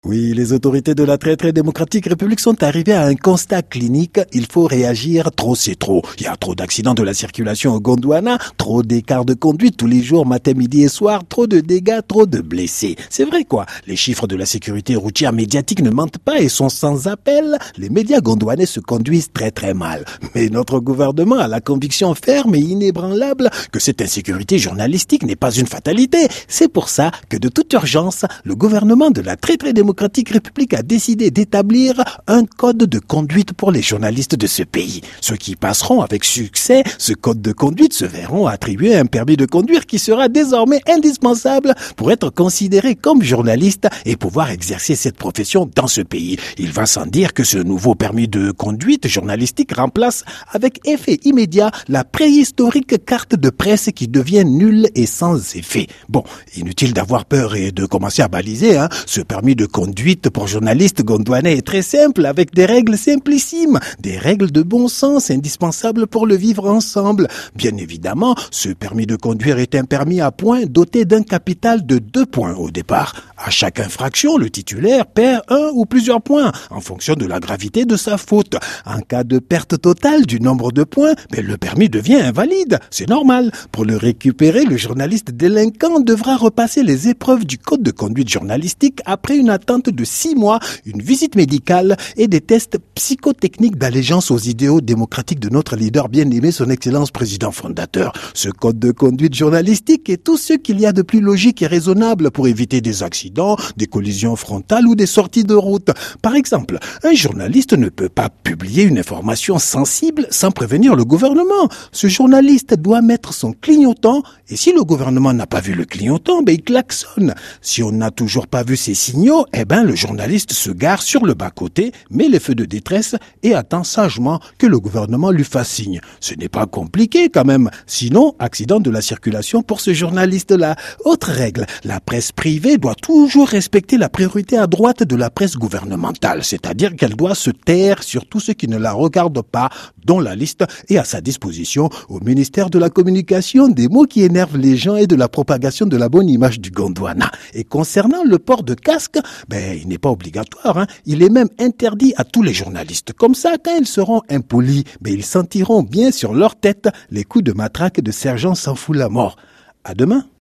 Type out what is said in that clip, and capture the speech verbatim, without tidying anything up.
Oui, les autorités de la très très démocratique République sont arrivées à un constat clinique. Il faut réagir, trop c'est trop. Il y a trop d'accidents de la circulation au Gondwana, trop d'écarts de conduite tous les jours, matin, midi et soir, trop de dégâts, trop de blessés. C'est vrai quoi, les chiffres de la sécurité routière médiatique ne mentent pas et sont sans appel. Les médias gondwanais se conduisent très très mal. Mais notre gouvernement a la conviction ferme et inébranlable que cette insécurité journalistique n'est pas une fatalité. C'est pour ça que de toute urgence, le gouvernement de la très très démocratique République a décidé d'établir un code de conduite pour les journalistes de ce pays. Ceux qui passeront avec succès ce code de conduite se verront attribuer un permis de conduire qui sera désormais indispensable pour être considérés comme journalistes et pouvoir exercer cette profession dans ce pays. Il va sans dire que ce nouveau permis de conduite journalistique remplace avec effet immédiat la préhistorique carte de presse qui devient nulle et sans effet. Bon, inutile d'avoir peur et de commencer à baliser, hein. Ce permis de conduite pour journalistes gondwanais est très simple, avec des règles simplissimes, des règles de bon sens indispensables pour le vivre ensemble. Bien évidemment, ce permis de conduire est un permis à points doté d'un capital de deux points au départ. À chaque infraction, le titulaire perd un ou plusieurs points en fonction de la gravité de sa faute. En cas de perte totale du nombre de points, mais le permis devient invalide. C'est normal. Pour le récupérer, le journaliste délinquant devra repasser les épreuves du code de conduite journalistique après une attente de six mois, une visite médicale et des tests psychotechniques d'allégeance aux idéaux démocratiques de notre leader bien-aimé, son Excellence président fondateur. Ce code de conduite journalistique est tout ce qu'il y a de plus logique et raisonnable pour éviter des accidents, des collisions frontales ou des sorties de route. Par exemple, un journaliste ne peut pas publier une information sensible sans prévenir le gouvernement. Ce journaliste doit mettre son clignotant et si le gouvernement n'a pas vu le clignotant, ben il klaxonne. Si on n'a toujours pas vu ces signaux, eh ben le journaliste se gare sur le bas-côté, met les feux de détresse et attend sagement que le gouvernement lui fasse signe. Ce n'est pas compliqué quand même. Sinon, accident de la circulation pour ce journaliste-là. Autre règle, la presse privée doit toujours respecter la priorité à droite de la presse gouvernementale, c'est-à-dire qu'elle doit se taire sur tout ce qui ne la regarde pas, dont la liste est à sa disposition au ministère de la Communication des mots qui énervent les gens et de la propagation de la bonne image du Gondwana. Et concernant le port de casque, ben, il n'est pas obligatoire, hein. Il est même interdit à tous les journalistes. Comme ça, quand ils seront impolis, ben, ils sentiront bien sur leur tête les coups de matraque de sergent sans fout la mort. À demain.